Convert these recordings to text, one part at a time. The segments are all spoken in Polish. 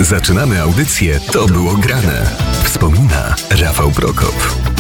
Zaczynamy audycję To było grane. Wspomina Rafał Prokop.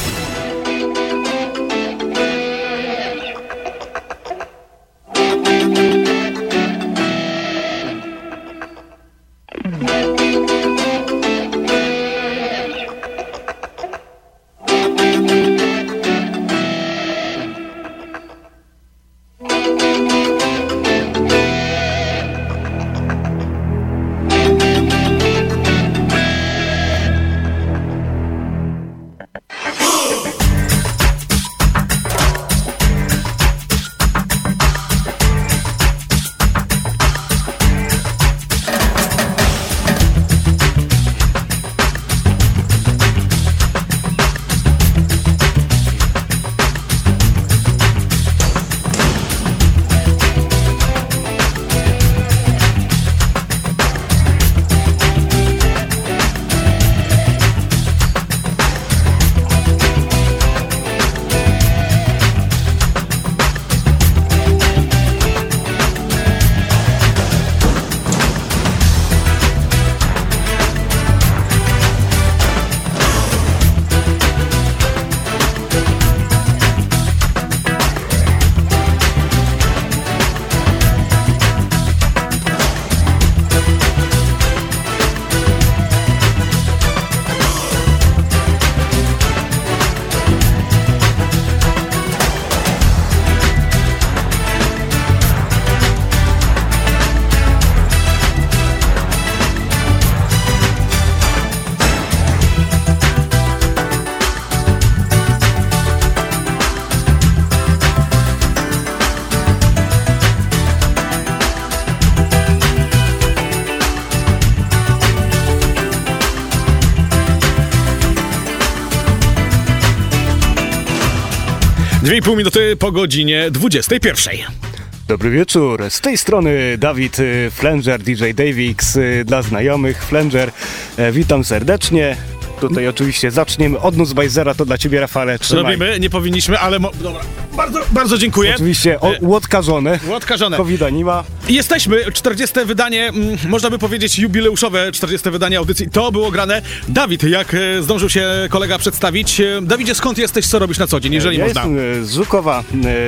Dwie i pół minuty po godzinie 21. Dobry wieczór, z tej strony Dawid Flanger, DJ Davix dla znajomych. Flanger, witam serdecznie. Tutaj oczywiście zaczniemy od Nussbaisera, to dla ciebie, Rafale, trzymaj. Robimy, nie powinniśmy, ale dobra. Bardzo dziękuję. Oczywiście łotkarzone. Covid-a nie ma. Jesteśmy, 40. wydanie, można by powiedzieć jubileuszowe 40. wydanie audycji. To było grane. Dawid, jak zdążył się kolega przedstawić. Dawidzie, skąd jesteś, co robisz na co dzień, jeżeli można? Jestem z Żukowa.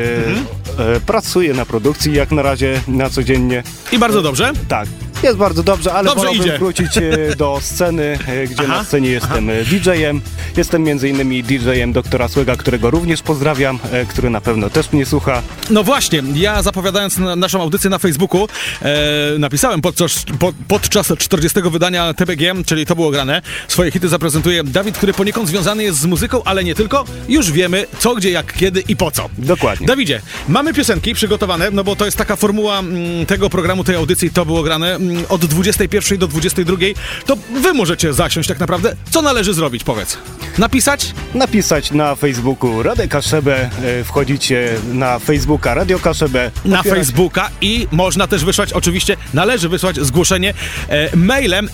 Pracuję na produkcji jak na razie, na codziennie. I bardzo dobrze? Tak. Jest bardzo dobrze, ale wolałbym wrócić do sceny, gdzie na scenie jestem DJ-em. Jestem m.in. DJ-em doktora Słega, którego również pozdrawiam, który na pewno też mnie słucha. No właśnie, ja zapowiadając naszą audycję na Facebooku, napisałem podczas 40. wydania TBG, czyli To było grane, swoje hity zaprezentuje Dawid, który poniekąd związany jest z muzyką, ale nie tylko. Już wiemy co, gdzie, jak, kiedy i po co. Dokładnie. Dawidzie, mamy piosenki przygotowane, no bo to jest taka formuła tego programu, tej audycji To było grane. Od 21 do 22, to wy możecie zasiąść tak naprawdę. Co należy zrobić, powiedz? Napisać? Napisać na Facebooku Radio Kaszebę, wchodzicie na Facebooka Radio Kaszebę. Na Facebooka i można też wysłać, oczywiście należy wysłać zgłoszenie mailem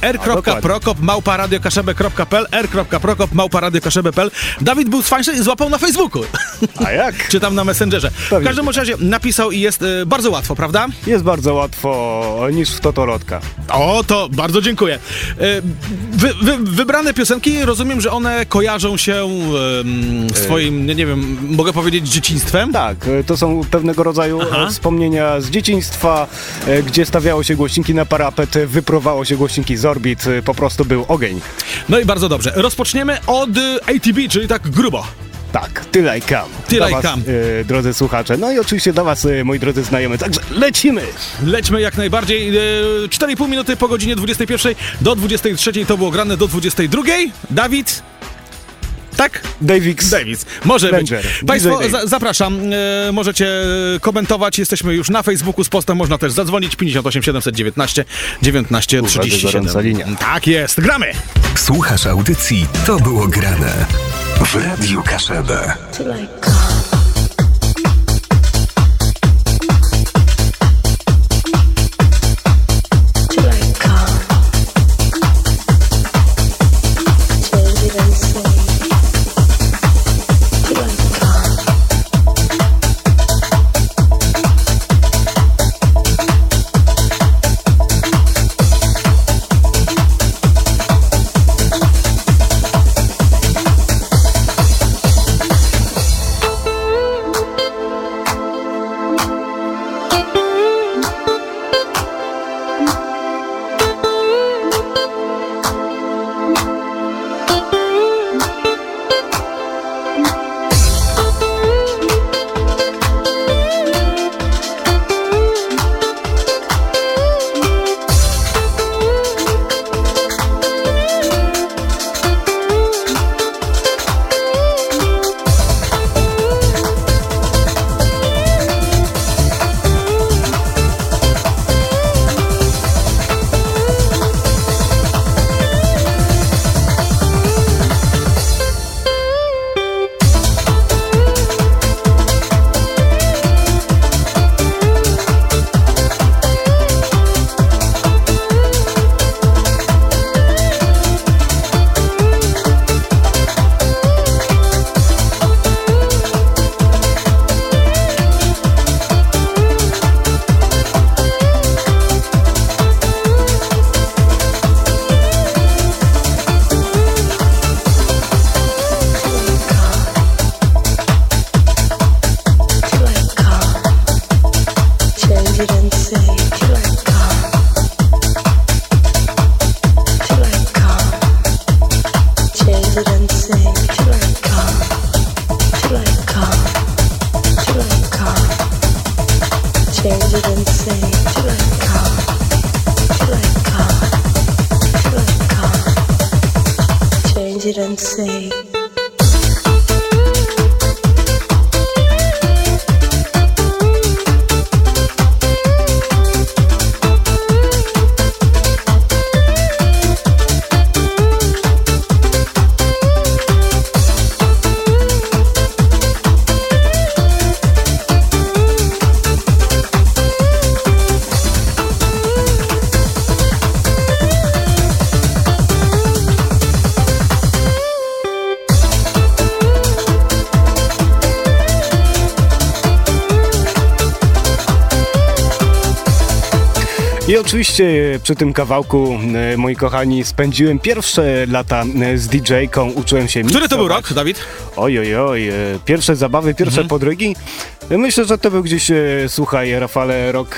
r.prokop@radiokaszebę.pl r.prokop@radiokaszebę.pl. Dawid był cwańszy i złapał na Facebooku. A jak? Czy tam na Messengerze. W każdym razie napisał i jest bardzo łatwo, prawda? Jest bardzo łatwo niż w Totolotka. O, to bardzo dziękuję. Wybrane piosenki, rozumiem, że one kojarzą się swoim, nie wiem, mogę powiedzieć dzieciństwem? Tak, to są pewnego rodzaju wspomnienia z dzieciństwa, gdzie stawiało się głośniki na parapet, wypruwało się głośniki z orbit, po prostu był ogień. No i bardzo dobrze. Rozpoczniemy od ATB, czyli tak grubo. Tak, Till I Come. Drodzy słuchacze. No i oczywiście do was, moi drodzy znajomi. Także lecimy! Lećmy jak najbardziej. 4,5 minuty po godzinie 21 do 23 to było grane do 22. Dawid? Tak? Davis. Może Flanger. być. Państwo, zapraszam. Możecie komentować. Jesteśmy już na Facebooku z postem. Można też zadzwonić. 58 719 19 37. Linia. Tak jest. Gramy! Słuchasz audycji To było grane w Radiu Kaszebę. didn't say. I oczywiście przy tym kawałku, moi kochani, spędziłem pierwsze lata z DJ-ką, uczyłem się miksować. Który to był rok, Dawid? Oj, pierwsze zabawy, pierwsze podrygi. Myślę, że to był gdzieś, słuchaj, Rafale, rok...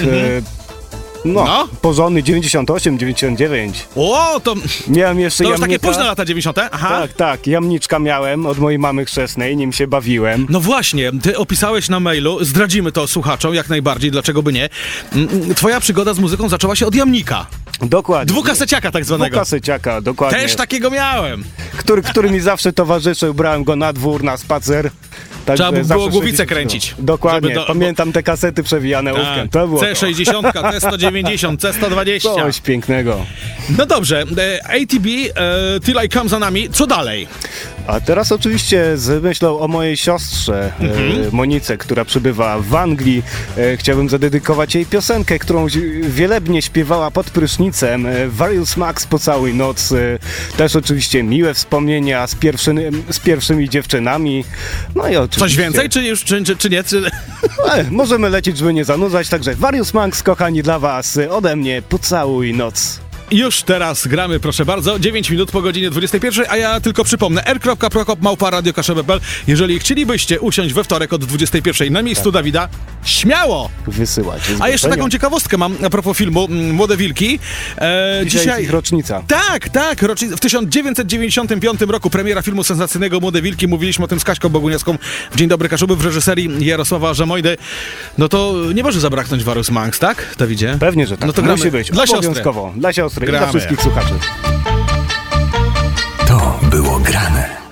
No, porządny 98, 99. O, to... Miałem jeszcze to już jamnika. takie późne lata 90. Aha. Tak, jamniczka miałem od mojej mamy chrzestnej, nim się bawiłem. No właśnie, ty opisałeś na mailu, zdradzimy to słuchaczom jak najbardziej, dlaczego by nie. Twoja przygoda z muzyką zaczęła się od jamnika. Dokładnie. Dwukaseciaka tak zwanego. Dwukaseciaka, dokładnie. Też takiego miałem. Który mi zawsze towarzyszył, brałem go na dwór, na spacer. Tak, trzeba było głowicę kręcić. Dokładnie, pamiętam te kasety przewijane łówkiem. To było C60, C190, C120. Coś pięknego. No dobrze, ATB, Till I Come za nami, co dalej? A teraz oczywiście z myślą o mojej siostrze Monice, która przybywa w Anglii. Chciałbym zadedykować jej piosenkę, którą wielebnie śpiewała pod prysznicem. Various Max, Pocałuj noc. Też oczywiście miłe wspomnienia z pierwszymi dziewczynami. No i oczywiście... Coś więcej, czy już, czy nie? Możemy lecieć, żeby nie zanudzać. Także Various Max, kochani, dla was ode mnie Pocałuj noc. Już teraz gramy, proszę bardzo, 9 minut po godzinie 21, a ja tylko przypomnę, r.prokop@radiokaszewe.pl. Jeżeli chcielibyście usiąść we wtorek od 21 na miejscu Dawida, śmiało! Wysyłać. A jeszcze taką ciekawostkę mam a propos filmu Młode Wilki. Dzisiaj jest ich rocznica. Tak, w 1995 roku premiera filmu sensacyjnego Młode Wilki. Mówiliśmy o tym z Kaśką Boguniewską w Dzień Dobry Kaszuby w reżyserii Jarosława Żemojdy. No to nie może zabraknąć Various Max, tak, Dawidzie? Pewnie, że tak. No to gramy. Musi być. Dla obowiązkowo. siostry. Dla siostry Gramy. I dla wszystkich słuchaczy. To było grane.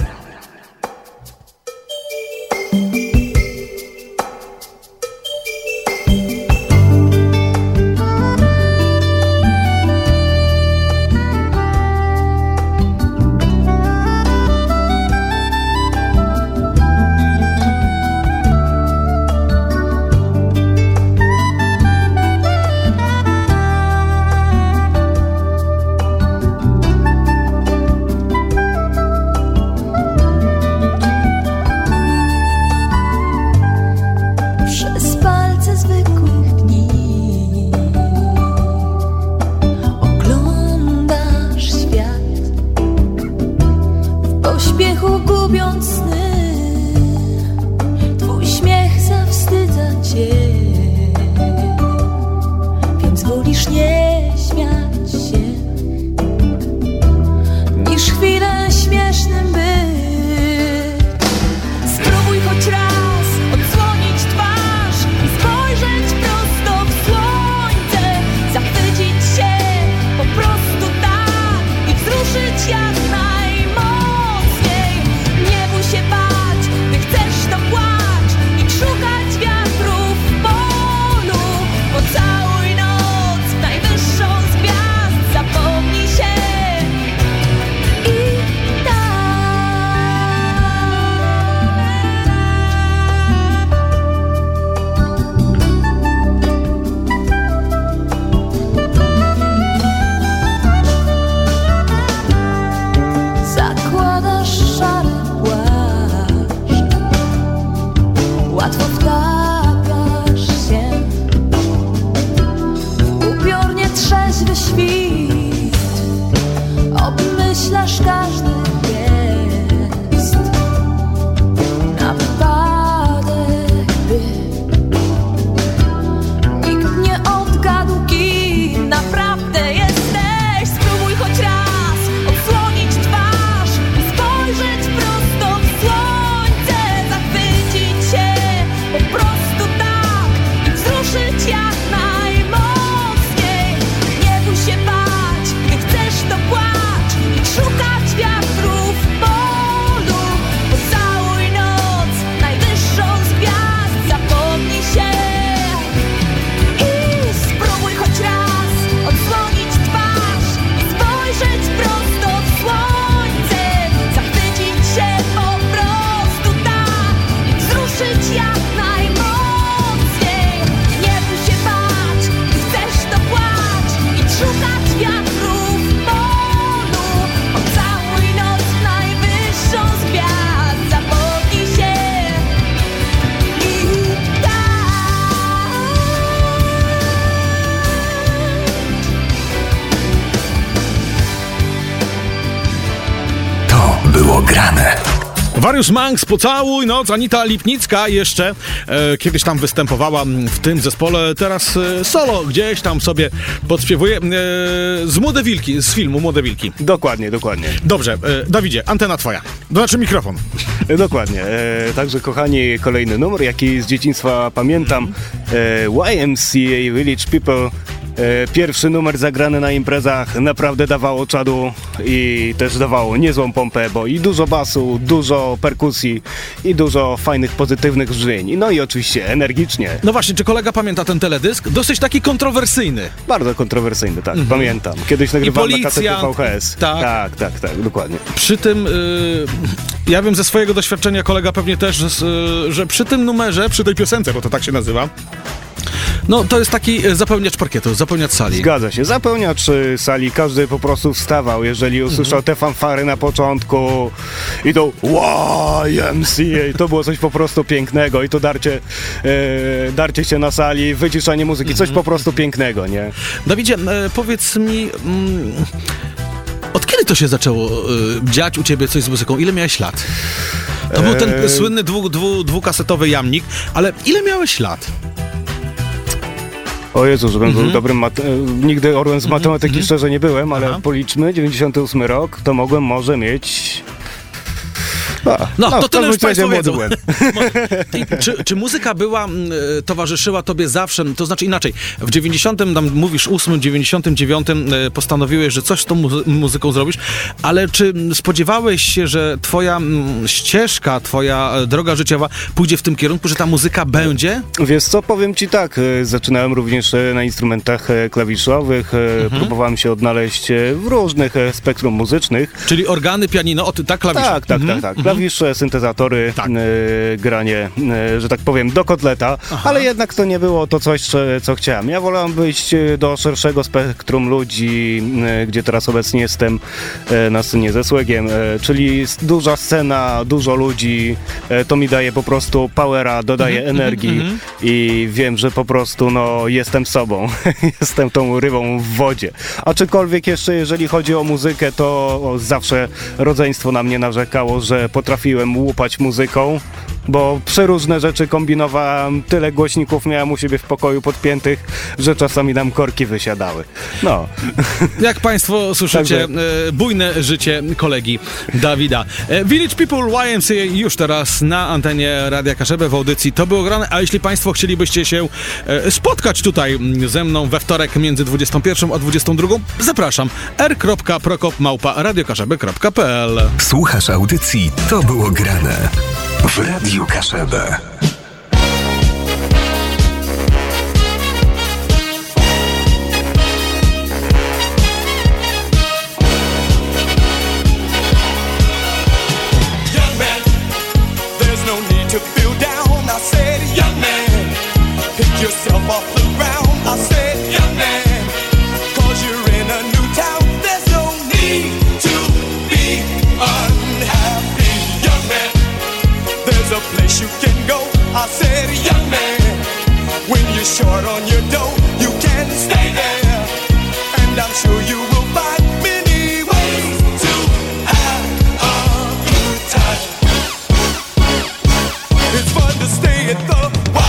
Szukać wiatru było grane. Wariusz Manx, Pocałuj Noc, Anita Lipnicka jeszcze kiedyś tam występowała w tym zespole, teraz solo gdzieś tam sobie podśpiewuje z Młode Wilki, z filmu Młode Wilki. Dokładnie. Dobrze, Dawidzie, antena twoja, znaczy mikrofon. Dokładnie. Także kochani, kolejny numer, jaki z dzieciństwa pamiętam. YMCA Village People. Pierwszy numer zagrany na imprezach naprawdę dawało czadu i też dawało niezłą pompę, bo i dużo basu, dużo perkusji i dużo fajnych, pozytywnych brzmień. No i oczywiście energicznie. No właśnie, czy kolega pamięta ten teledysk? Dosyć taki kontrowersyjny. Bardzo kontrowersyjny, tak, pamiętam. Kiedyś nagrywałem na kasety VHS. Tak, dokładnie. Przy tym, ja wiem ze swojego doświadczenia, kolega pewnie też, że przy tym numerze, przy tej piosence, bo to tak się nazywa, no to jest taki zapełniacz parkietu, zapełniacz sali. Zgadza się, zapełniacz sali, każdy po prostu wstawał, jeżeli usłyszał te fanfary na początku i to YMCA, to było coś po prostu pięknego i to darcie się na sali, wyciszanie muzyki, coś po prostu pięknego, nie? Dawidzie, powiedz mi, od kiedy to się zaczęło dziać u ciebie coś z muzyką? Ile miałeś lat? To był ten słynny dwukasetowy jamnik, ale ile miałeś lat? O Jezu, żebym był dobrym nigdy orłem z matematyki szczerze nie byłem, ale policzmy, 98 rok, to mogłem może mieć... To tyle już państwo wiedzą. Czy muzyka towarzyszyła tobie zawsze, to znaczy inaczej, w 99 postanowiłeś, że coś z tą muzyką zrobisz, ale czy spodziewałeś się, że twoja ścieżka, twoja droga życiowa pójdzie w tym kierunku, że ta muzyka będzie? Wiesz co, powiem ci tak, zaczynałem również na instrumentach klawiszowych, próbowałem się odnaleźć w różnych spektrum muzycznych. Czyli organy, pianino, klawisze. Tak. Klawisze, syntezatory, granie, że tak powiem, do kotleta, ale jednak to nie było to coś, co chciałem. Ja wolałem wyjść do szerszego spektrum ludzi, gdzie teraz obecnie jestem na scenie ze Słegiem, czyli duża scena, dużo ludzi, to mi daje po prostu powera, dodaje energii i wiem, że po prostu jestem sobą, jestem tą rybą w wodzie. Aczkolwiek jeszcze jeżeli chodzi o muzykę, to zawsze rodzeństwo na mnie narzekało, że potrafiłem łupać muzyką, bo przeróżne rzeczy kombinowałem, tyle głośników miałem u siebie w pokoju podpiętych, że czasami nam korki wysiadały. No. Jak państwo słyszycie, bujne życie kolegi Dawida. Village People YMCA już teraz na antenie Radia Kaszebę w audycji To było grane, a jeśli państwo chcielibyście się spotkać tutaj ze mną we wtorek między 21 a 22, zapraszam r.prokop@radiokaszebę.pl. Słuchasz audycji To było grane w Radiu Kaszebę. You can go, I said, young man. When you're short on your dough, you can stay there. And I'm sure you will find many ways to have a good time. It's fun to stay at the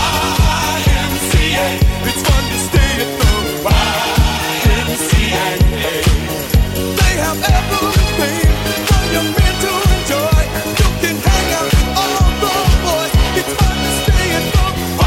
YMCA. It's fun to stay at the YMCA. They have everything for young men to enjoy. You can hang out all the boys. It's fun to stay at the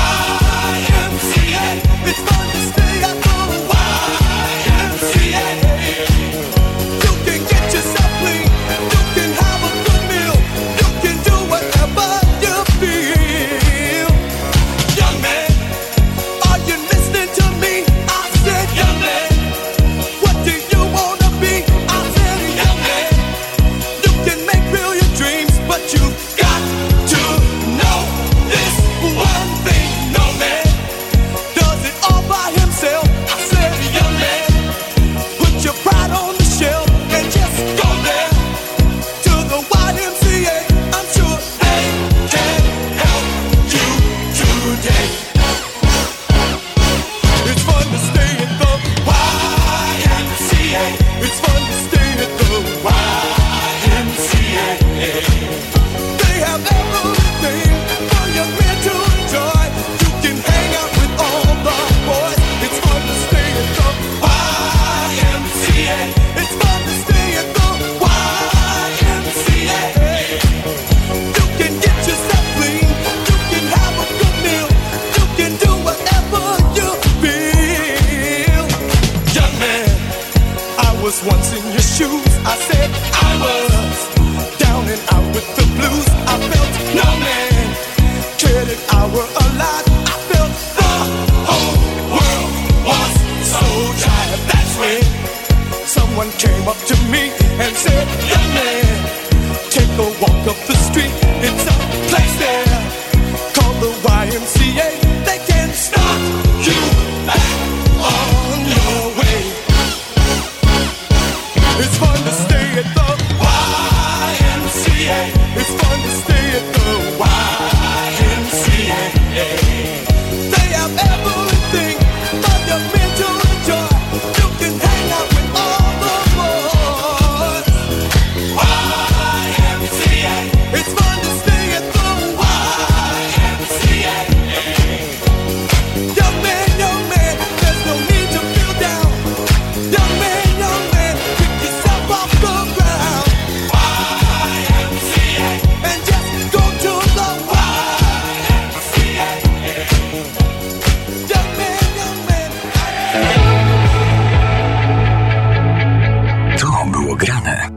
YMCA. It's fun to stay at the YMCA. You can get yourself clean. You can have a good meal. You can do whatever you feel. Young man, are you listening to me? I said, young man. What do you wanna be? I said, young man. You can make real your dreams, but you've got to know this one thing. No man does it all by himself. I said, young man, put your pride on the shelf and just go there to the YMCA. I'm sure they can help you today. It's fun to stay at the YMCA. It's fun to stay at the YMCA. your shoes. I said I was down and out with the blues. I felt no man cared if I were alive. I felt the whole world was so tired. That's when someone came up to me and said, young man, take a walk up the street. It's a place there called the YMCA. They can start you back on your way. It's fun to stay at the YMCA. It's fun to stay at the YMCA. They have everything for your mental joy. You can hang out with all the boys. YMCA. It's fun to stay at the YMCA. Young man, there's no need to feel down. Young man, pick yourself off the ground. YMCA. And just go to the YMCA. Young man. To było grane.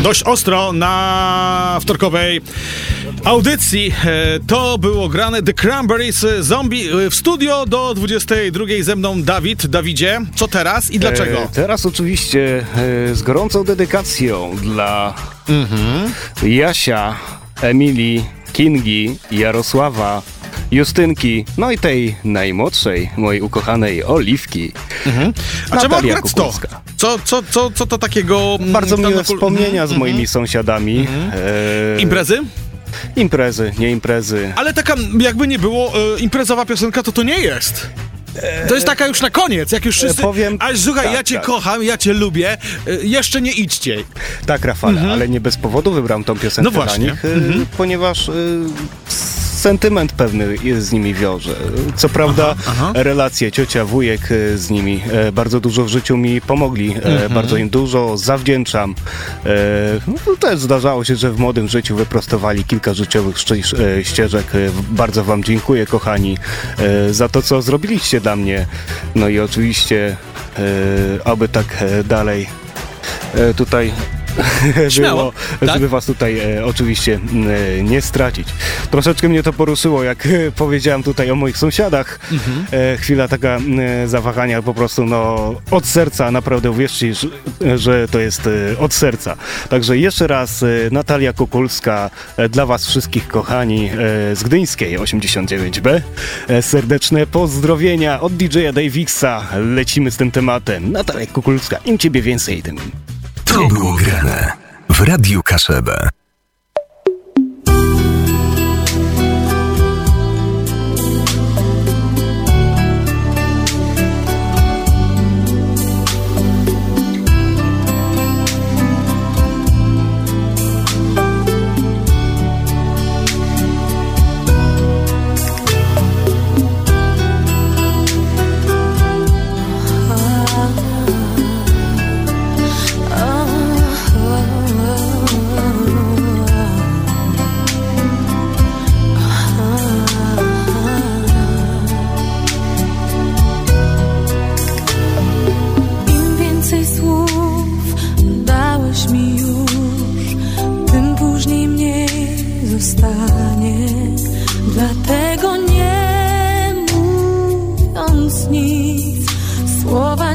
dość ostro na wtorkowej audycji. To było grane The Cranberries Zombie w studio do 22 ze mną Dawidzie. Co teraz i dlaczego? Teraz oczywiście z gorącą dedykacją dla Jasia, Emilii, Kingi, Jarosława, Justynki, no i tej najmłodszej, mojej ukochanej Oliwki. A czemu Natalia akurat to? Kukulska. Co to takiego... Bardzo tam miłe na wspomnienia z moimi sąsiadami. Imprezy? Imprezy, nie imprezy. Ale taka, jakby nie było, imprezowa piosenka to nie jest. To jest taka już na koniec, jak już wszyscy... powiem- A słuchaj, tak, ja cię tak. kocham, ja cię lubię, jeszcze nie idźcie. Tak, Rafale, ale nie bez powodu wybrałem tą piosenkę No właśnie. dla nich, ponieważ sentyment pewny z nimi wiąże. Co prawda relacje ciocia, wujek z nimi bardzo dużo w życiu mi pomogli, bardzo im dużo zawdzięczam. No, też zdarzało się, że w młodym życiu wyprostowali kilka życiowych ścieżek. Bardzo wam dziękuję, kochani, za to, co zrobiliście dla mnie. No i oczywiście, aby tak dalej tutaj Śmiało, było, tak? żeby was tutaj oczywiście nie stracić. Troszeczkę mnie to poruszyło, jak powiedziałem tutaj o moich sąsiadach. Chwila taka zawahania, po prostu no od serca, naprawdę uwierzcie, że to jest od serca. Także jeszcze raz Natalia Kukulska, dla was wszystkich, kochani, z Gdyńskiej 89B. Serdeczne pozdrowienia od DJ-a Davixa. Lecimy z tym tematem. Natalia Kukulska, im ciebie więcej, tym To było grane w Radiu Kaszebę. Im więcej słów dałeś mi już, tym później mniej zostanie. Dlatego nie mówiąc nic, słowa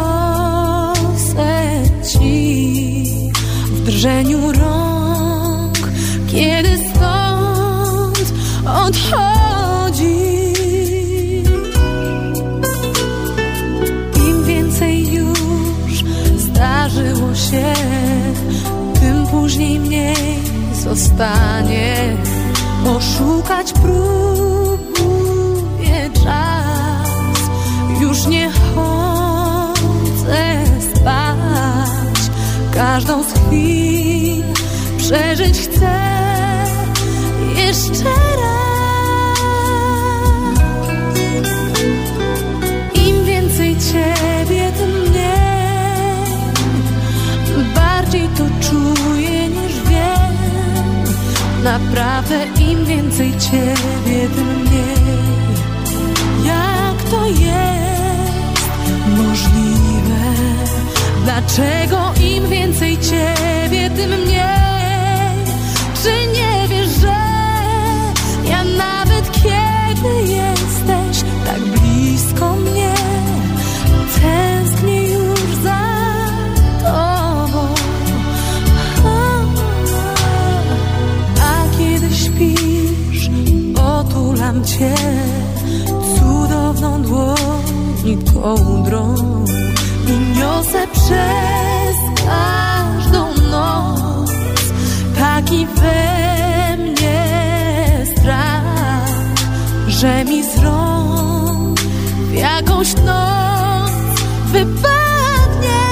niosę ci w drżeniu rąk, kiedy stąd odchodzisz. Im więcej już zdarzyło się, tym później mniej zostanie. Oszukać próbuje czas, już nie chodzę spać. Każdą z chwil przeżyć chcę jeszcze raz. Im więcej ciebie, tym mniej. Bardziej to czuję niż wiem. Naprawdę im więcej ciebie, tym mniej. Jak to jest możliwe? Dlaczego im więcej ciebie, tym mniej? Czy nie wiesz, że ja nawet kiedy jesteś tak blisko mnie, tęsknię już za tobą. A kiedy śpisz, otulam cię cudowną dłoń kołdrą i niosę przez każdą noc taki we mnie strach, że mi z rąk w jakąś noc wypadnie.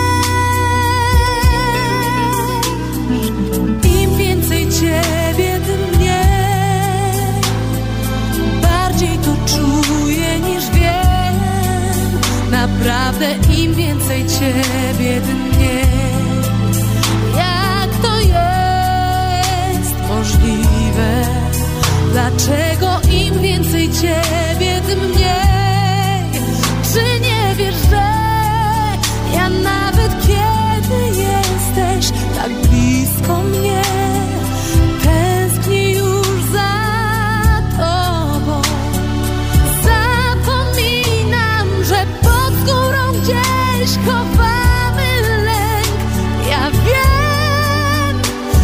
Im więcej ciebie, tym mniej. Bardziej to czuję niż wiem. Naprawdę im więcej ciebie, tym mniej. Jak to jest możliwe? Dlaczego im więcej ciebie, tym mniej? Czy nie wiesz, że ja nawet kiedy jesteś tak blisko gdzieś chowamy lęk. Ja wiem,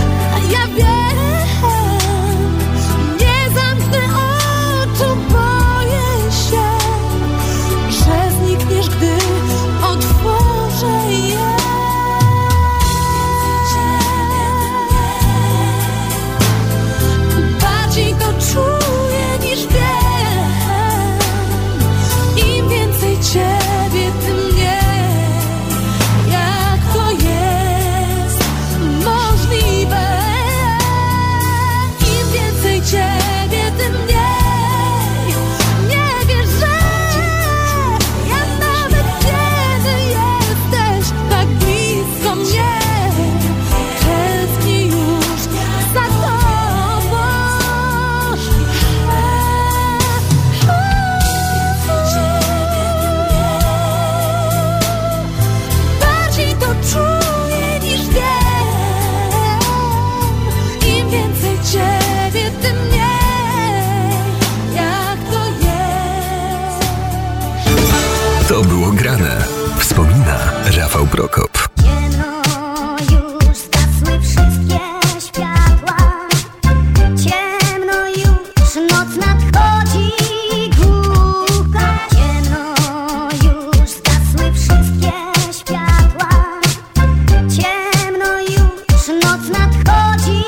nie zamknę oczu, boję się, że znikniesz, gdy otworzę je. Bardziej to czuję niż wiem. Im więcej ciebie, tym mniej. Jak to jest możliwe? Im więcej ciebie, tym mniej. Nie wiesz, że ja nawet kiedy jesteś tak blisko mnie, tęsknię już za tobą. Bardziej to czuję niż wiem. Im więcej ciebie, tym mniej. Jak to jest? To było grane. Wspomina Rafał Prokop. Ciemno już, zgasły wszystkie światła. Ciemno już, noc nadchodzi głucha. Ciemno już, zgasły wszystkie światła. Ciemno już, noc nadchodzi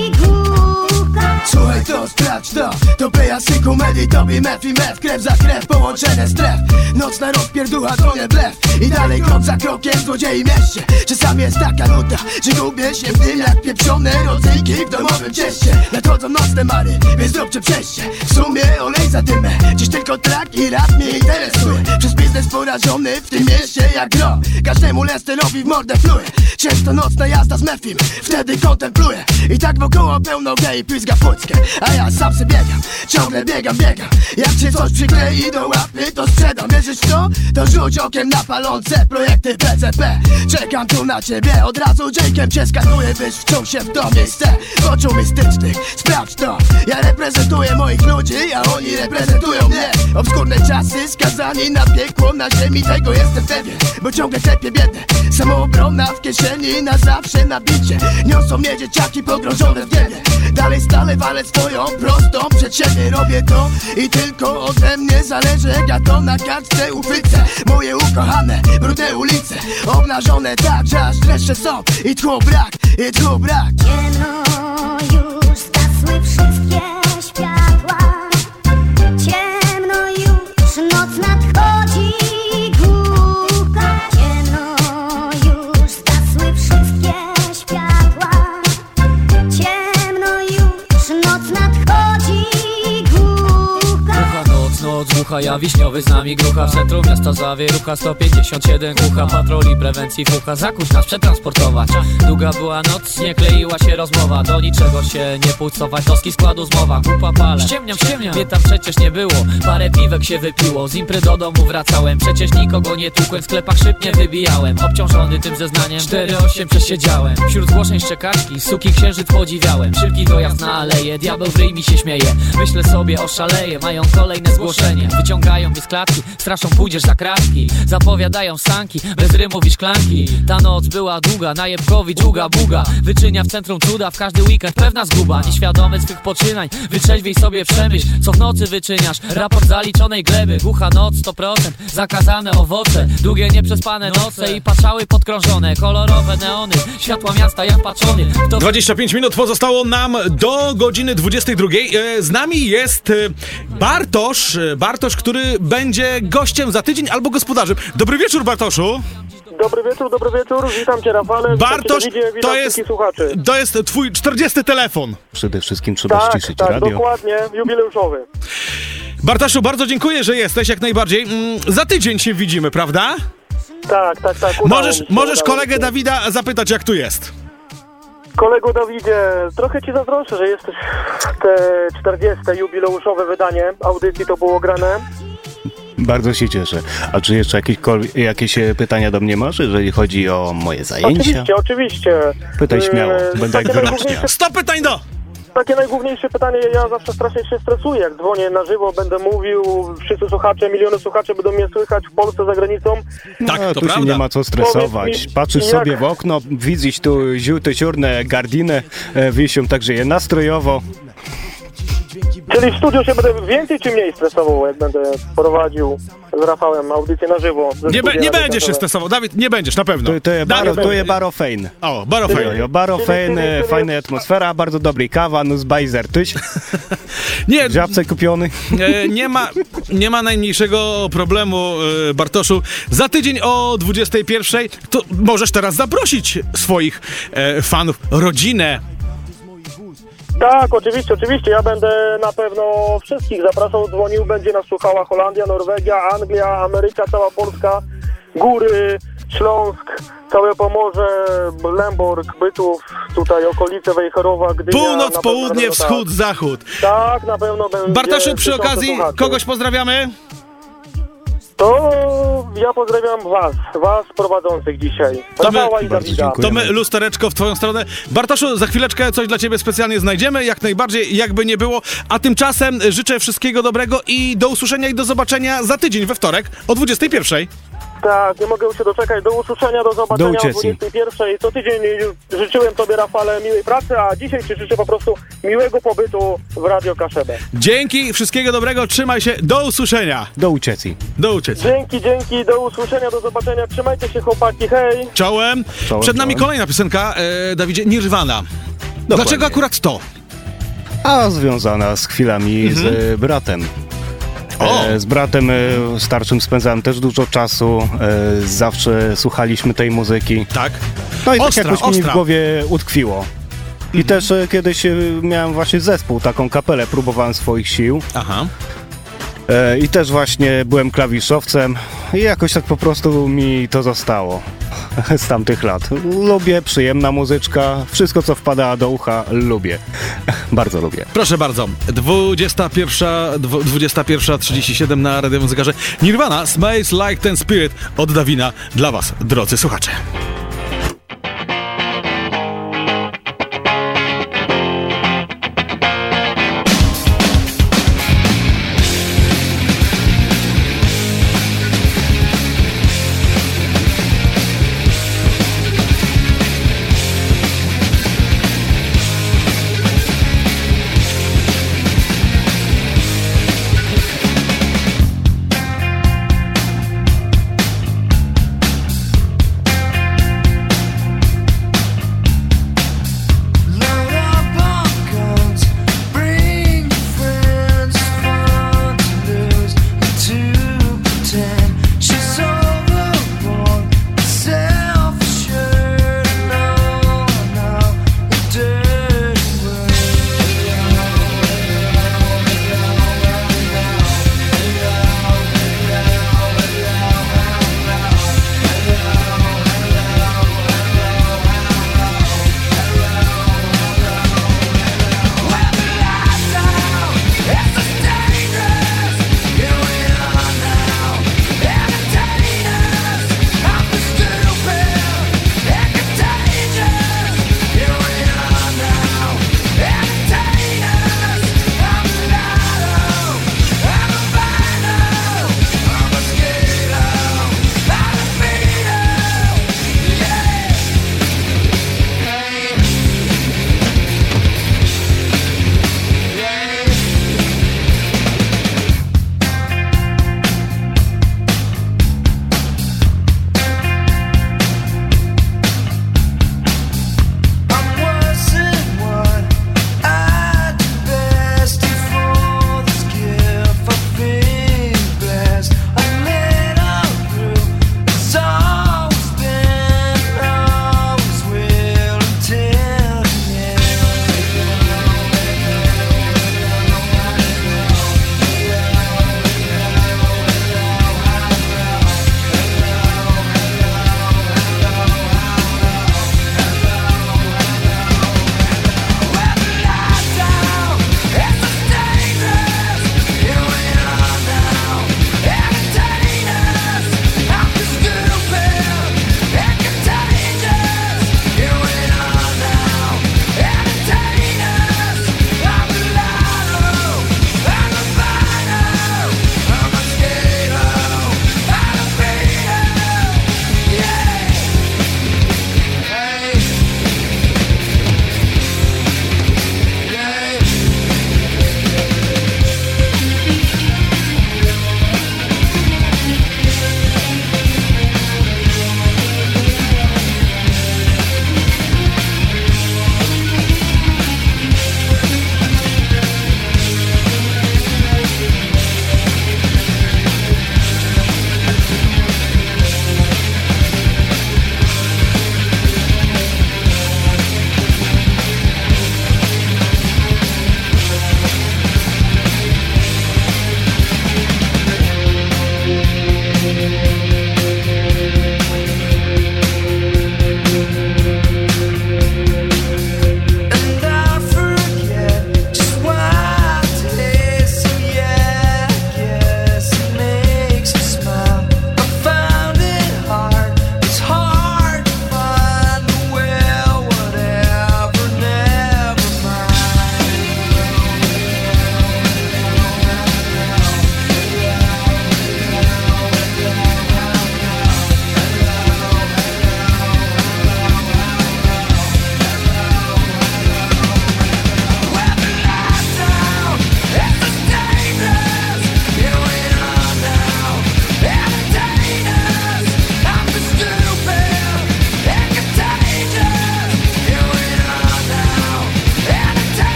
głucha. Słuchaj to, sprawdź to pejasy komedii, tobie mef i mef, krew za krew, połączone stref. Nocna rozpierducha to nie blef. I dalej krok za krokiem złodziei mieście. Czasami jest taka nuta, że gubię się w tym jak pieprzone rodzynki w domowym cieście. Nadchodzą nocne mary, więc zróbcie przejście. W sumie olej za dymę, dziś tylko trak i rap mnie interesuje. Przez biznes porażony w tym mieście jak gro. Każdemu Lesterowi w mordę pluje. Często nocna jazda z mefim, wtedy kontempluję. I tak wokoło pełno gej, pizga płuckę. A ja sam se biegam, ciągle biegam. Jak się coś przyklei do łapy, to sprzedam. Wierzysz w to? To rzuć okiem na palące projekty PCP. Czekam tu na ciebie, od razu Jake'em cię skanuję, byś wczuł się w to miejsce oczu mistycznych. Sprawdź to, ja reprezentuję moich ludzi, a oni reprezentują mnie. Obskurne czasy, skazani na piekło na ziemi, tego jestem pewien, bo ciągle klepię biedę. Samoobrona w kieszeni, na zawsze na bicie. Niosą mnie dzieciaki pogrążone w niebie. Dalej stale walę swoją prostą przed siebie. Robię to i tylko ode mnie zależy, jak ja to na kartce uchwycę. Moje ukochane, brudne ulice, obnażone tak, że aż dreszcze są. I tchu brak. Ciemno już, zgasły wszystkie światła. Ciemno już, noc nadchodzi głucha. Ciemno już, zgasły wszystkie światła. Ciemno już, noc nadchodzi głucha. Noc głucha, ja wiśniowy z nami grucha. W centrum miasta zawierucha, 157 kucha. Patroli prewencji fucha, zakuć nas przetransportować. Długa była noc, nie kleiła się rozmowa. Do niczego się nie pucować, toski składu zmowa. Kupa pale, ściemniam, mnie tam przecież nie było. Parę piwek się wypiło, z impry do domu wracałem. Przecież nikogo nie tłukłem, w sklepach szyb nie wybijałem. Obciążony tym zeznaniem, 4-8 przesiedziałem. Wśród zgłoszeń szczekaczki, suki księżyc podziwiałem. Szybki dojazd na aleję, diabeł w ryj mi się śmieje. Myślę sobie, oszaleję, mają kolejne zgłoszenie. Wyciągają mnie z klatki, straszą pójdziesz za kratki. Zapowiadają sanki, bez rymów i szklanki. Ta noc była długa, najebkowi dżuga buga. Wyczynia w centrum cuda, w każdy weekend pewna zguba. Nieświadomy swych poczynań, wytrzeźwiej sobie przemyśl, co w nocy wyczyniasz. Raport zaliczonej gleby, głucha noc 100%, zakazane owoce. Długie nieprzespane noce i patrzały podkrążone. Kolorowe neony, światła miasta jak patrzony. 25 minut pozostało nam do godziny 22. Z nami jest Bartosz, który będzie gościem za tydzień albo gospodarzem. Dobry wieczór, Bartoszu. Dobry wieczór, witam cię, Rafale. Bartosz, witam wszystkich słuchaczy. to jest twój 40 telefon. Przede wszystkim trzeba ściszyć tak, radio. dokładnie, jubileuszowy. Bartoszu, bardzo dziękuję, że jesteś, jak najbardziej. Za tydzień się widzimy, prawda? Tak. Możesz kolegę Dawida zapytać, jak tu jest. Kolego Dawidzie, trochę ci zazdroszczę, że jesteś w te 40. jubileuszowe wydanie audycji To Było Grane. Bardzo się cieszę. A czy jeszcze jakieś pytania do mnie masz, jeżeli chodzi o moje zajęcia? Oczywiście. Pytaj śmiało, będę jak wyrocznia. 100 pytań do! takie najgłówniejsze pytanie, ja zawsze strasznie się stresuję, jak dzwonię na żywo, będę mówił, wszyscy słuchacze, miliony słuchaczy będą mnie słychać w Polsce, za granicą. Tak, No, to tu się prawda. nie ma co stresować. Powiedz mi, Patrzysz jak- sobie w okno, widzisz tu żółte, czarne gardiny, wisią, także je nastrojowo. Czyli w studiu się będę więcej czy mniej stresował, jak będę prowadził z Rafałem audycję na żywo? ze Nie studia będziesz się radiowe? stresował. Dawid, nie będziesz, na pewno. To je baro fajne. O, barofej. Baro fajne, fajna atmosfera, bardzo dobry kawa, no z bajzer tyś. Nie, Żabce kupiony. nie ma najmniejszego problemu, Bartoszu. Za tydzień o 21:00 to możesz teraz zaprosić swoich fanów, rodzinę. Tak, oczywiście, ja będę na pewno wszystkich zapraszał, dzwonił, będzie nas słuchała Holandia, Norwegia, Anglia, Ameryka, cała Polska, Góry, Śląsk, całe Pomorze, Lęborg, Bytów, tutaj okolice Wejherowa, Gdynia. Północ, na pewno południe, będą, wschód, zachód. Tak, na pewno będzie. Bartoszu, przy tysiące okazji słuchaczy. kogoś pozdrawiamy? To ja pozdrawiam was prowadzących dzisiaj. To my- Rafała i bardzo Dawida. dziękuję. To my lustereczko w twoją stronę. Bartoszu, za chwileczkę coś dla ciebie specjalnie znajdziemy, jak najbardziej, jakby nie było. A tymczasem życzę wszystkiego dobrego i do usłyszenia i do zobaczenia za tydzień we wtorek o 21:00. Tak, nie mogę się doczekać. Do usłyszenia, do zobaczenia Do o ucieczki. 21:00. Co tydzień życzyłem tobie, Rafale, miłej pracy, a dzisiaj ci życzę po prostu miłego pobytu w Radio Kaszebę. Dzięki, wszystkiego dobrego, trzymaj się, do usłyszenia. Do ucieczki. Do ucieczki. Dzięki, do usłyszenia, do zobaczenia. Trzymajcie się, chłopaki, hej! Czołem. Przed nami czołem. kolejna piosenka, Dawidzie, Nirvana. Dlaczego akurat to? A związana z chwilami z bratem. O! Z bratem starszym spędzałem też dużo czasu, zawsze słuchaliśmy tej muzyki. Tak. No i tak Ostra, jakoś mi ostra. w głowie utkwiło. I też kiedyś miałem właśnie zespół, taką kapelę, próbowałem swoich sił. Aha. I też właśnie byłem klawiszowcem i jakoś tak po prostu mi to zostało z tamtych lat. Lubię, przyjemna muzyczka, wszystko co wpada do ucha lubię. Bardzo lubię. Proszę bardzo, 21:37 na radiowym zegarze. Nirvana, Smells Like Teen Spirit od Dawina dla was, drodzy słuchacze.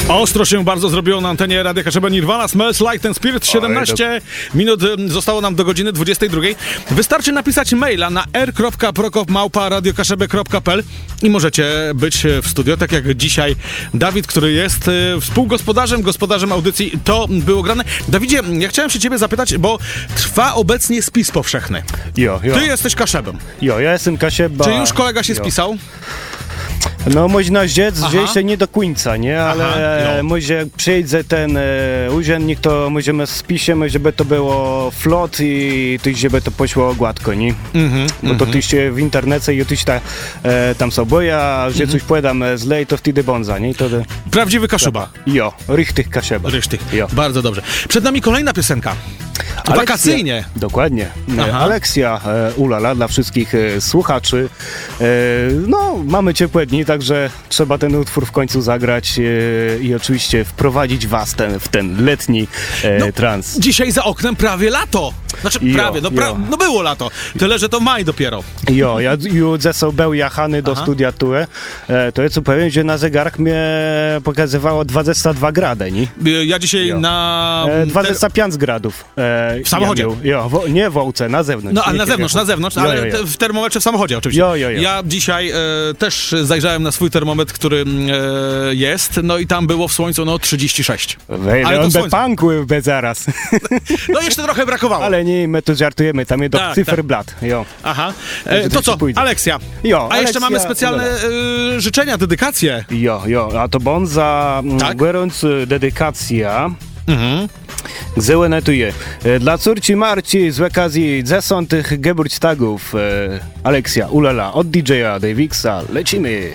Ostro się bardzo zrobiło na antenie Radia Kaszebę. Nirvana, Smells Like Teen Spirit. 17 minut zostało nam do godziny 22. Wystarczy napisać maila na r.prokop@radiokaszebę.pl i możecie być w studio, tak jak dzisiaj Dawid, który jest gospodarzem audycji To Było Grane. Dawidzie, ja chciałem się ciebie zapytać, bo trwa obecnie spis powszechny. Jo. Ty jesteś Kaszebem. Jo, ja jestem Kaszeba. Czy już kolega się spisał? No, można rzec, że jeszcze nie do końca, nie? Ale może jak przyjdzie ten urzędnik, to możemy spiszemy, żeby to było flot i też żeby to poszło gładko, nie? Bo to też w internecie i też tam są boja, że coś powiadam źle, to wtedy bonza, nie? To prawdziwy Kaszeba. Jo, richtig Kaszeba. Richtig. Bardzo dobrze. Przed nami kolejna piosenka. Wakacyjnie. Dokładnie. Aleksja Ulala dla wszystkich słuchaczy. No, mamy ciepłe dni, także trzeba ten utwór w końcu zagrać i oczywiście wprowadzić was w ten letni trans. Dzisiaj za oknem prawie lato. Znaczy prawie, no było lato. Tyle, że to maj dopiero. Jo, ja już ze sobą jechany do studia Tue. To jest co powiem, że na zegarach mnie pokazywało 22 grady, nie? Ja dzisiaj na... 25 gradów. W samochodzie? Nie w Ołce, na zewnątrz. No, ale na zewnątrz, ale w termometrze w samochodzie oczywiście. Jo. Ja dzisiaj też zajrzałem na swój termometr, który jest, no i tam było w słońcu 36. Ale on be zaraz. No jeszcze trochę brakowało. Ale nie, my tu żartujemy, tam jest do cyferblat. Aha. To co, Aleksja? A jeszcze mamy specjalne życzenia, dedykacje. Jo, a to bon za gorąc dedykacja. Zełenetuje. Dla córci Marci z okazji 10 geburtstagów Aleksja Ulala od DJ-a Davixa. Lecimy.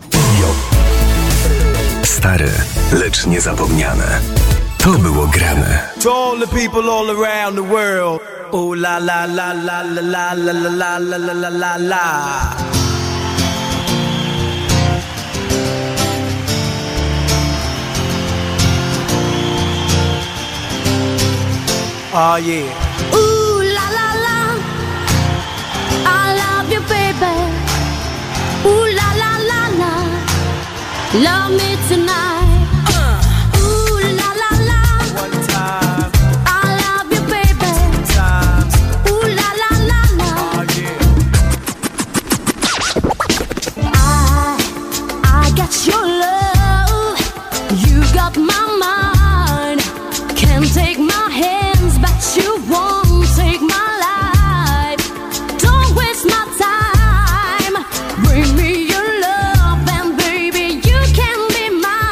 Stare, lecz niezapomniane. To było grane. To all the people all around the world. Ooh la la la la la la la la la la la la la. Oh yeah. Ooh la la la, I love you, baby. Ooh la la la la, love me tonight. Ooh la la la, One time, I love you, baby. two times. Ooh la la la la, Oh yeah. I got your love, you got my mind. Can't take my hands, but you won't take my life. Don't waste my time. Bring me your love, and baby, you can be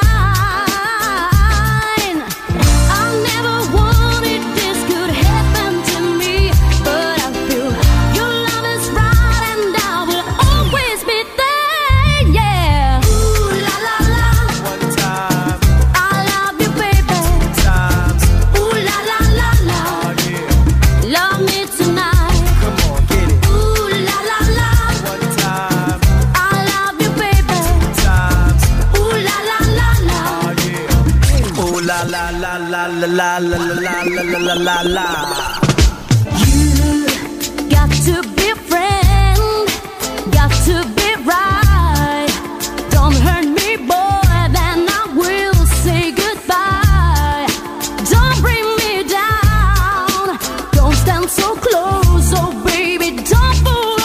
mine. I never wanted this could happen to me, but I feel your love is right, and I will always be there. Yeah. Ooh la la la, One time, I love you, baby. two times. Ooh la la la la, Oh yeah. love me tonight. Come on, get it. Ooh la la la, One time, I love you, baby. two times. Ooh la la la la, Oh yeah. Ooh la la la la la la la la la la la la la. you got to be a friend, got to be right. Don't hurt me, boy, then I will say goodbye. Don't bring me down, don't stand so close, oh baby, don't fool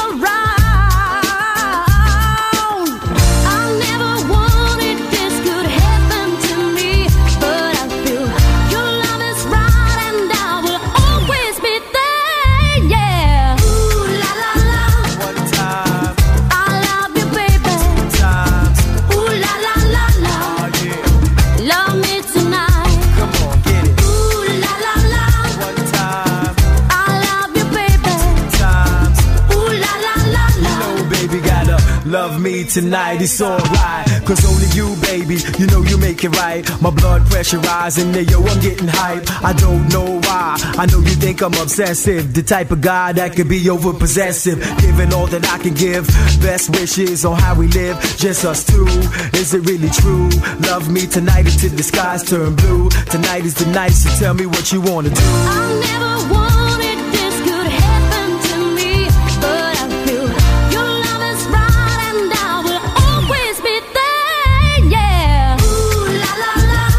around. I never wanted this could happen to me, but I feel your love is right, and I will always be there. Yeah. Ooh la la la, One time, I love you, baby. two times. Ooh la la la la, Oh yeah. love me tonight. Come on, get it. Ooh la la la, One time, I love you, baby. two times. Ooh la la la la. Oh, baby, gotta love me tonight, it's alright. Cause only you, baby, you know you make it right. My blood pressure rising, yo, I'm getting hype. I don't know why, I know you think I'm obsessive. The type of guy that could be over possessive. Giving all that I can give, best wishes on how we live, just us two. Is it really true? Love me tonight until the skies turn blue. Tonight is the night, so tell me what you wanna do. I never wanted this could happen to me, but I feel your love is right, and I will always be there. Yeah. Ooh la la la,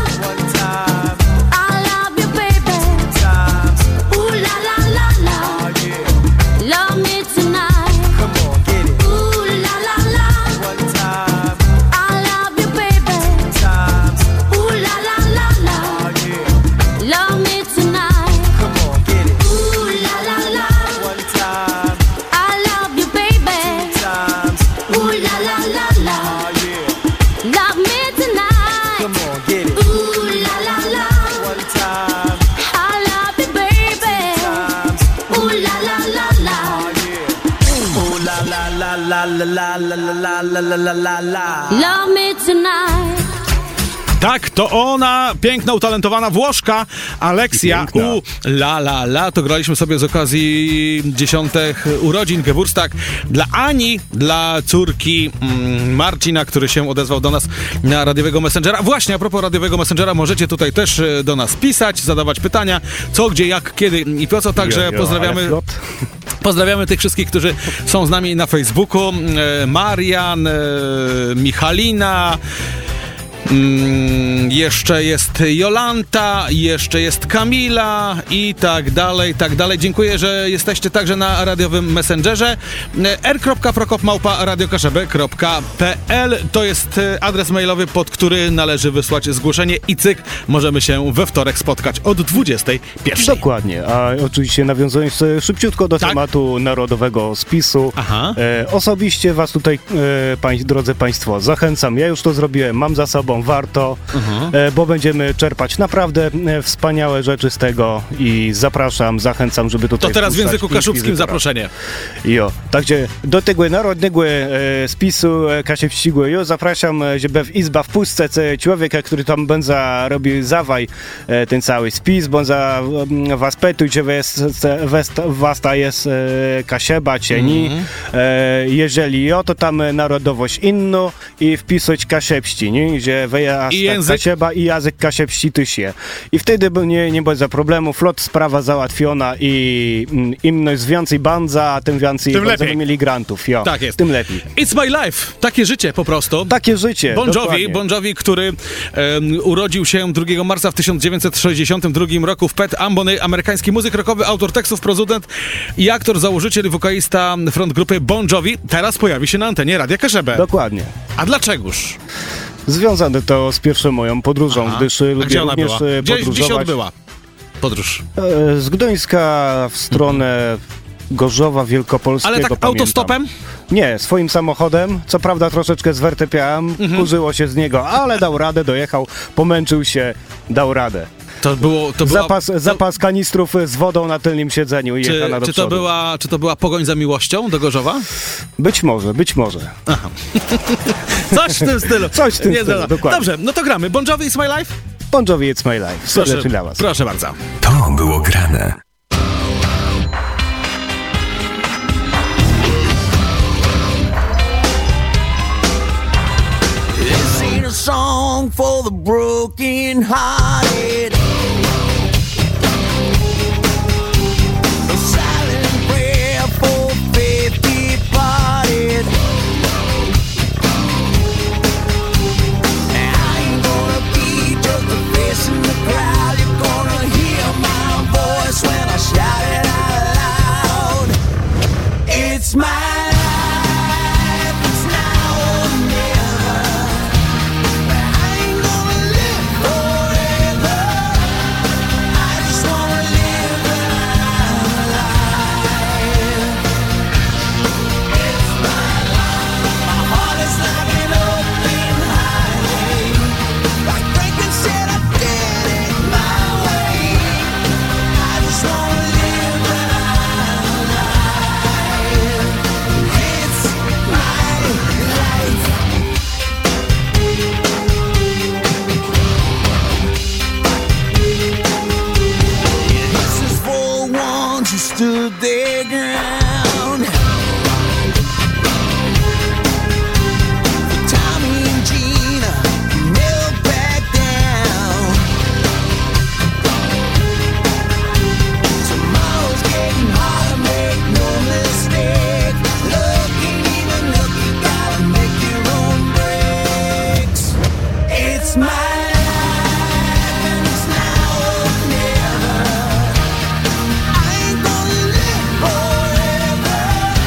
Love me tonight. Tak, to ona, piękna, utalentowana Włoszka, Alexia. Piękna. La. To graliśmy sobie z okazji 10 urodzin Gewurstak dla Ani, dla córki Marcina, który się odezwał do nas na radiowego Messengera. Właśnie, a propos radiowego Messengera, możecie tutaj też do nas pisać, zadawać pytania, co, gdzie, jak, kiedy i po co. Także pozdrawiamy. Pozdrawiamy tych wszystkich, którzy są z nami na Facebooku. Marian, Michalina, jeszcze jest Jolanta, jeszcze jest Kamila i tak dalej, tak dalej. Dziękuję, że jesteście także na radiowym Messengerze. r.prokop@radiokaszebę.pl to jest adres mailowy, pod który należy wysłać zgłoszenie i cyk, możemy się we wtorek spotkać od 21. Dokładnie, a oczywiście nawiązując szybciutko do tematu narodowego spisu, osobiście was tutaj, drodzy państwo, zachęcam, ja już to zrobiłem, mam za sobą, warto, bo będziemy czerpać naprawdę wspaniałe rzeczy z tego i zapraszam, zachęcam, żeby tutaj to teraz w wpuszczać języku kaszubskim zaproszenie. Jo, takže do tego narodnego spisu Kaszewskiego zapraszam, żeby w izba wpuszczać człowieka, który tam będzie robił zawaj ten cały spis, będzie was pytać, czy was ta jest Kaszeba, czy nie. Jeżeli jo, to tam narodowość inną i wpisać Kaszebści, nie? Że Kaszeba i język Kaszebści też je. I wtedy nie będzie problemu, flot sprawa załatwiona i im jest więcej bandza, a tym więcej będziemy mieli grantów. Jo, tak jest. Tym lepiej. It's my life. Takie życie po prostu. Takie życie, Bon Jovi, który urodził się 2 marca w 1962 roku w Pet Ambony, amerykański muzyk rockowy, autor tekstów, producent i aktor, założyciel i wokalista frontgrupy Bon Jovi. Teraz pojawi się na antenie Radia Kaszebę. Dokładnie. A dlaczegoż? Związane to z pierwszą moją podróżą, gdyż lubię również podróżować. Gdzie się odbyła podróż? Z Gdańska w stronę Gorzowa Wielkopolskiego. Ale tak pamiętam. autostopem? Nie, swoim samochodem. Co prawda troszeczkę zwertepiałem, kurzyło się z niego, ale dał radę, dojechał, pomęczył się, dał radę. To było zapas kanistrów z wodą na tylnym siedzeniu i jechana do przodu. Czy to była pogoń za miłością do Gorzowa? Być może. Aha. Coś w tym stylu. Coś w tym stylu, dokładnie. Dobrze, no to gramy. Bon Jovi, It's My Life? Bon Jovi, It's My Life. Serdecznie dla was. Proszę bardzo. To było grane. This ain't a song for the broken hearted. A silent prayer for faith departed. I ain't gonna be just a face in the crowd. You're gonna hear my voice when I shout it out loud. It's my stood their ground. For Tommy and Gina never back down. Tomorrow's getting harder, make no mistake. Looking even look, you gotta make your own breaks. It's my forever.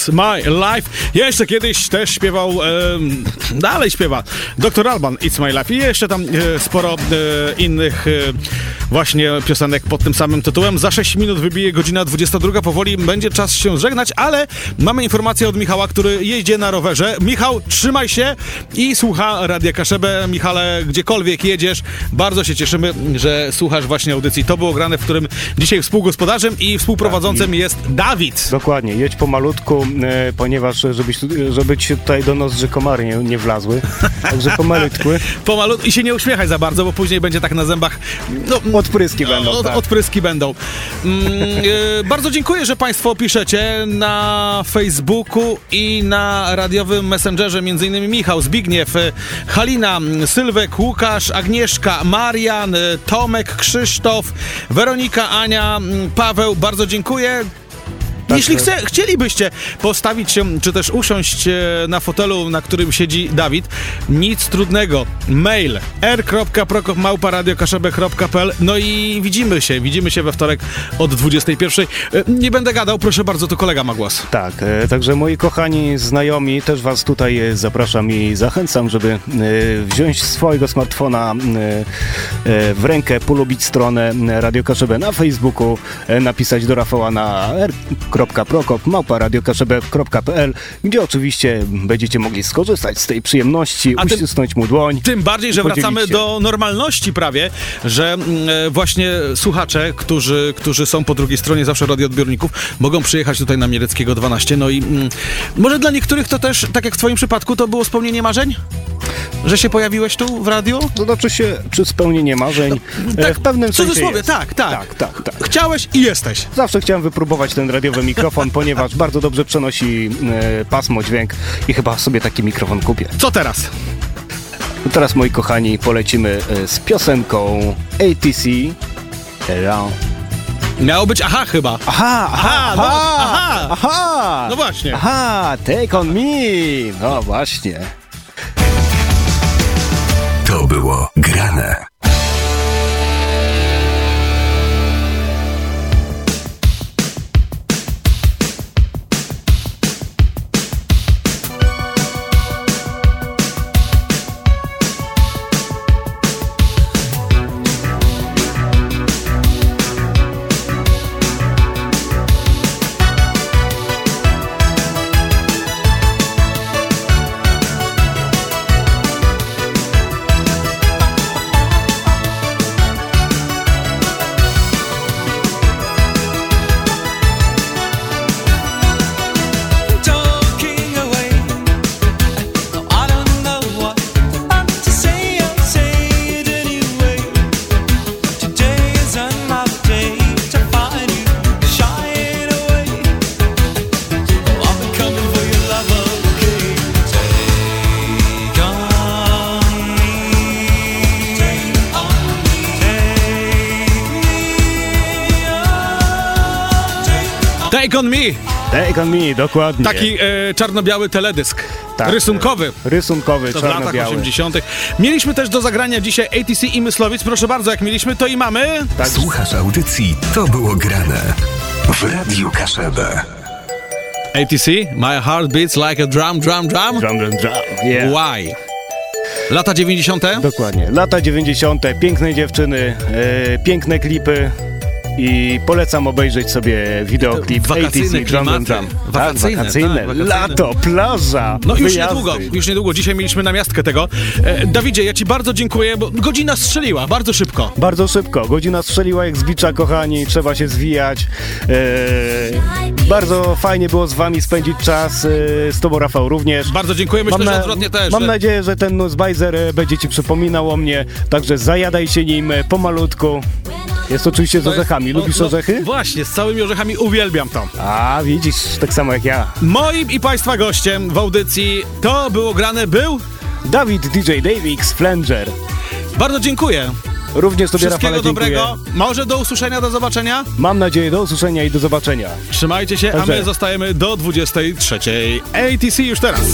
It's My Life. Jeszcze kiedyś też śpiewał, dalej śpiewa Dr. Alban, It's My Life. I jeszcze tam sporo innych właśnie piosenek pod tym samym tytułem. Za 6 minut wybije godzina 22. Powoli będzie czas się żegnać, ale mamy informację od Michała, który jeździ na rowerze. Michał, trzymaj się i słucha Radia Kaszebę. Michale, gdziekolwiek jedziesz, bardzo się cieszymy, że słuchasz właśnie audycji. To było grane, w którym dzisiaj współgospodarzem i współprowadzącym jest Dawid. Dokładnie, jedź pomalutku, ponieważ żeby ci się tutaj do nozdrzy komary nie wlazły. Także pomalutku. I się nie uśmiechaj za bardzo, bo później będzie tak na zębach. No, odpryski będą. Tak. Odpryski będą. Bardzo dziękuję, że Państwo piszecie na Facebooku i na radiowym Messengerze, między innymi Michał, Zbigniew, Halina, Sylwek, Łukasz, Agnieszka, Marian, Tomek, Krzysztof, Weronika, Ania, Paweł. Bardzo dziękuję. Jeśli chcielibyście postawić się, czy też usiąść na fotelu, na którym siedzi Dawid, nic trudnego. Mail r.prokop@radiokaszebę.pl. No i widzimy się we wtorek od 21. Nie będę gadał, proszę bardzo, to kolega ma głos. Tak, także moi kochani znajomi, też was tutaj zapraszam i zachęcam, żeby wziąć swojego smartfona w rękę, polubić stronę Radio Kaszebę na Facebooku, napisać do Rafała na r.prokop@radiokaszebę.pl, gdzie oczywiście będziecie mogli skorzystać z tej przyjemności, uścisnąć mu dłoń. Tym bardziej, że wracamy do normalności prawie, że właśnie słuchacze, którzy są po drugiej stronie zawsze radioodbiorników, mogą przyjechać tutaj na Mieleckiego 12. No i może dla niektórych to też, tak jak w twoim przypadku, to było spełnienie marzeń? Że się pojawiłeś tu w radiu? To znaczy się przy spełnienie marzeń. Tak, w pewnym sensie cudzysłowie, tak. Chciałeś i jesteś. Zawsze chciałem wypróbować ten radiowy mikrofon, ponieważ bardzo dobrze przenosi pasmo, dźwięk i chyba sobie taki mikrofon kupię. Co teraz? Teraz, moi kochani, polecimy z piosenką ATC. Miało być aha chyba. Aha! No właśnie. Aha, Take On Me! No właśnie. To było grane. Take On Me! Take On Me, dokładnie. Taki czarno-biały teledysk. Tak, rysunkowy. Rysunkowy, to w latach czarno-biały. 80. Mieliśmy też do zagrania dzisiaj ATC i Myslowic. Proszę bardzo, jak mieliśmy, to i mamy. Tak. Słuchasz audycji To było grane w Radiu Kaszebę. ATC, My Heart Beats Like a Drum, Drum, Drum. Drum, drum, drum. Yeah. Why? Lata 90. Dokładnie. Lata 90. Piękne dziewczyny, piękne klipy. I polecam obejrzeć sobie wideoklip wakacyjne ATC Drum Drum Drum. Wakacyjne. Lato, plaża, no wyjazdy. już niedługo. Dzisiaj mieliśmy namiastkę tego. Dawidzie, ja ci bardzo dziękuję, bo godzina strzeliła, bardzo szybko. Bardzo szybko. Godzina strzeliła jak z bicza, kochani. Trzeba się zwijać. Bardzo fajnie było z wami spędzić czas. Z tobą, Rafał, również. Bardzo dziękuję, myślę, że odwrotnie też. Mam nadzieję, że ten Nussbeiser będzie ci przypominał o mnie, także zajadaj się nim pomalutku. Jest oczywiście z orzechami. Lubisz orzechy? Właśnie, z całymi orzechami uwielbiam to. A, widzisz, tak samo jak ja. Moim i państwa gościem w audycji To było grane był Dawid DJ Davix Flanger. Bardzo dziękuję. Również tobie, Rafale, wszystkiego dziękuję. dobrego. Może do usłyszenia, do zobaczenia? Mam nadzieję, do usłyszenia i do zobaczenia. Trzymajcie się, a my zostajemy do 23. ATC już teraz.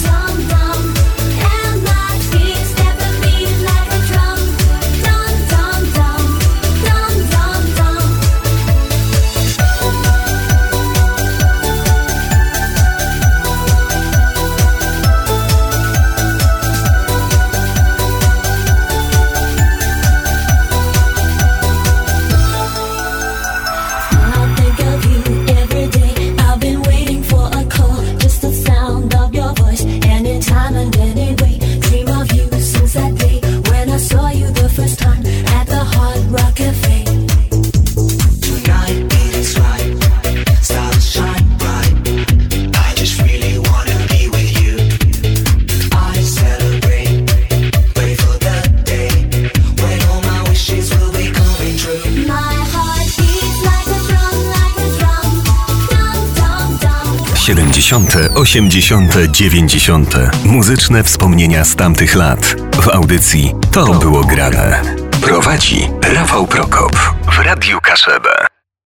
70., 80., 90. Muzyczne wspomnienia z tamtych lat. W audycji To było grane. Prowadzi Rafał Prokop w Radiu Kaszebę.